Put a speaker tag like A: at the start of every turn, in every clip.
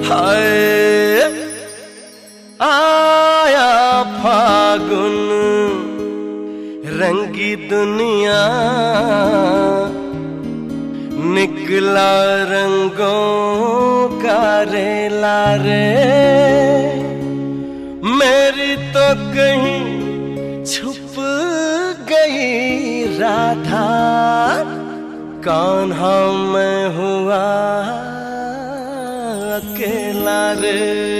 A: हाय आया फागुन रंगी दुनिया, निकला रंगों का रेला रे। मेरी तो कहीं छुप गई राधा, कान्हा मैं हुआ अकेला रे।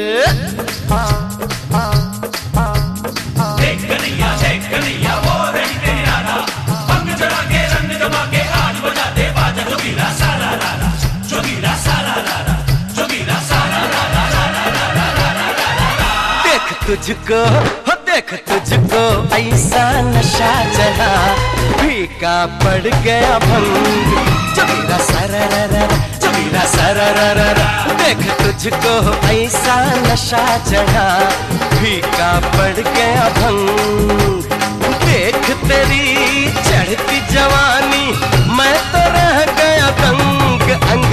B: कन्हैया वो रही तेरी राधा, भंग चढ़ा के रंग जमा के आज बजा दे बाजा। जोगीरा सारा रारा, जोगीरा सारा रारा, जोगीरा सारा रारा रारा रारा रारा।
A: देख तुझको हो देख तुझको ऐसा नशा चढ़ा, फीका पड़ गया भंग। जोगीरा सारा रारा, जोगीरा सारा रारा। देख तुझको ऐसा नशा चढ़ा, फीका पड़ गया भंग। देख तेरी चढ़ती जवानी, मैं तो रह गया दंग। अंग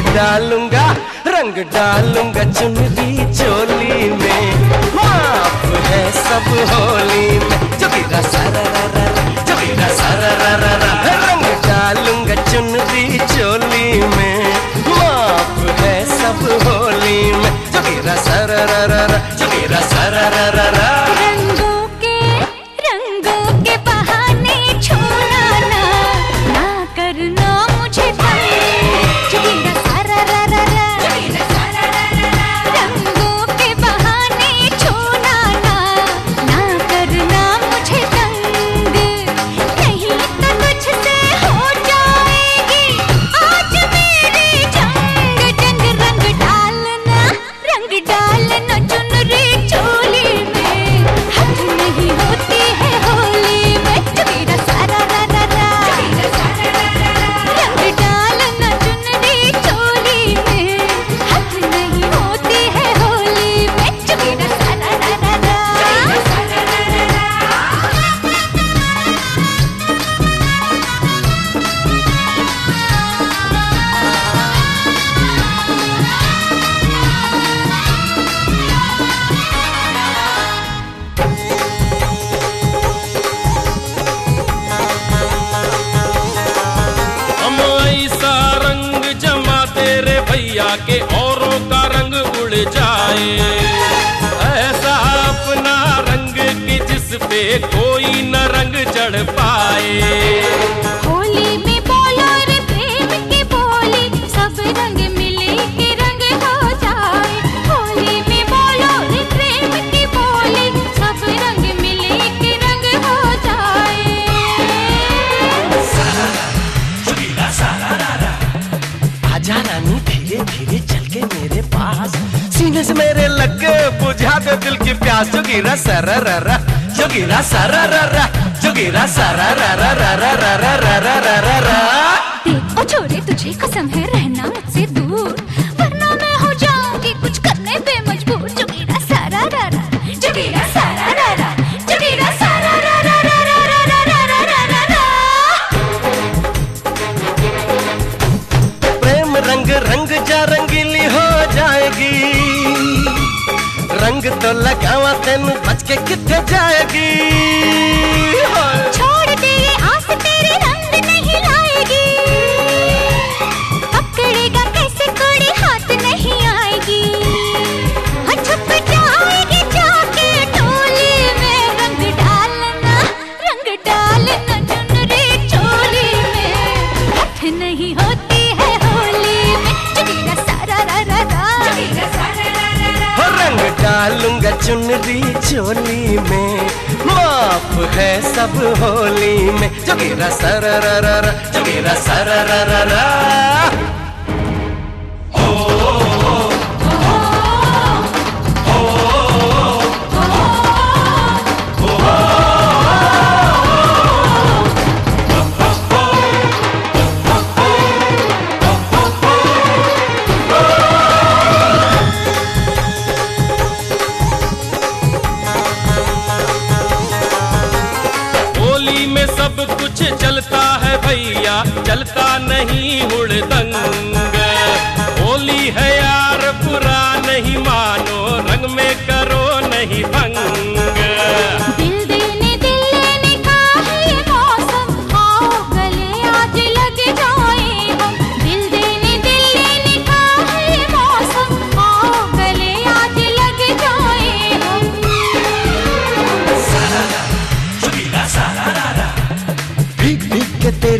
A: रंग डालूंगा चुनरी चोली में, माफ है सब होली में। जोगीरा सारा रारा, जोगीरा सारा रारा। रंग डालूंगा चुनरी चोली में, माफ है सब होली में। जोगीरा सारा रारा, जोगीरा सारा रारा।
B: के औरों का रंग उड़ जाए, ऐसा अपना रंग कि जिस पे कोई न रंग चढ़ पाए।
C: होली में बोलो रे प्रेम की बोली, सब रंग मिले के रंग हो जाए। होली में बोलो रे प्रेम की बोली, सब रंग मिले के रंग हो जाए।
B: जोगीरा सारा रारा।
A: आजा रानी धीरे धीरे चल के मेरे पास, सीने से मेरे लग के बुझा दे दिल की प्यास। जोगीरा सारा रारा, जोगीरा सारा रारा, जोगीरा सारा रारा रारा रारा रारा रारा रा।
C: देख ओ छोरे तुझे कसम है रहना मुझसे दूर, वरना मैं हो जाऊंगी कुछ करने पे मजबूर। जोगीरा सारा रारा, जोगीरा सारा रारा, जोगीरा सारा रारा रारा रारा रारा रारा।
A: प्रेम रंग रंग जा रंगीली हो जाएगी, रंग तो लगावा तेन बच के किथे जाएगी।
C: छोड़ दे ये आस तेरे रंग नहीं लाएगी, पकड़ेगा कैसे कोई हाथ नहीं आएगी। छुप जाएगी जाके टोली में, रंग डालना चुनरी चोली में। हाथ नहीं होती है होली में। जोगीरा सारा रारा, जोगीरा सारा रारा।
A: रंग डालूंगा चुनरी चोली में, माफ है सब होली में। जोगीरा सारा रारा, जोगीरा सारा रारा।
B: सब कुछ चलता है भैया, चलता नहीं हुड़दंग।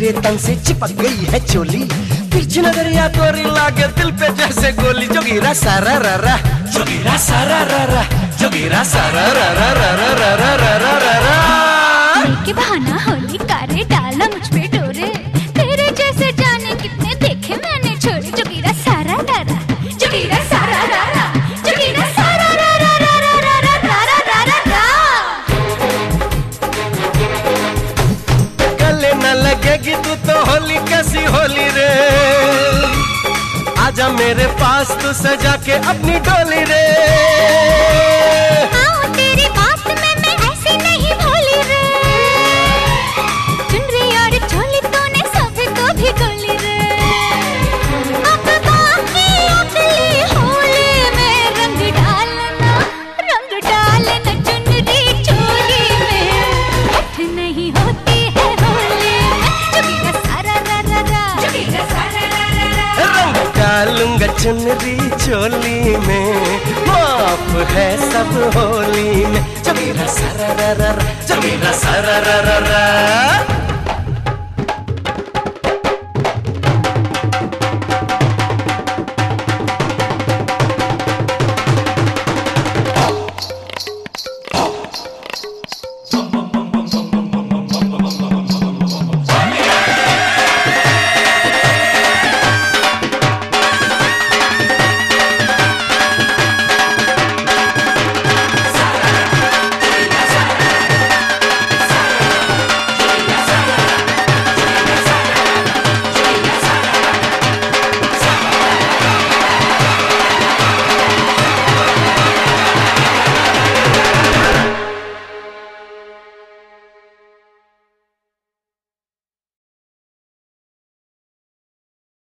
A: मेरे तन से चिपक गई है चोली, तिरछी नजरिया तोरी लागे दिल पे जैसे गोली। जोगीरा सारा रा रा, जोगीरा सारा रा रा, जोगीरा सारा रा रा रा रा रा रा रा रा रा रा।
C: के बहाना होली कारे डाला मुझ पे डोरे, तेरे जैसे जाने कितने देखे मैंने छोरे। जोगीरा सारा रा रा, जोगीरा सारा रा रा, जोगीरा सारा रा रा रा रा रा रा रा रा रा रा।
A: गले न लगेगी तू तो होली कैसी होली रे, आजा मेरे पास तू सजा के अपनी डोली रे।
C: आओ तेरी बात में मैं ऐसी नहीं भोली रे, चुनरी और चोली तूने सभी को भी गोली रे। अब बाकी अगली होली में रंग डालना चुनरी चोली में। हट नहीं होती है होली में, जोगीरा सारा रा रा रा, जोगीरा सारा रा रा रा।
A: रंग डालूंगा चुनरी चोली में, माफ है सब होली में। जोगीरा सारा रा रा रा, जोगीरा सारा रा रा रा।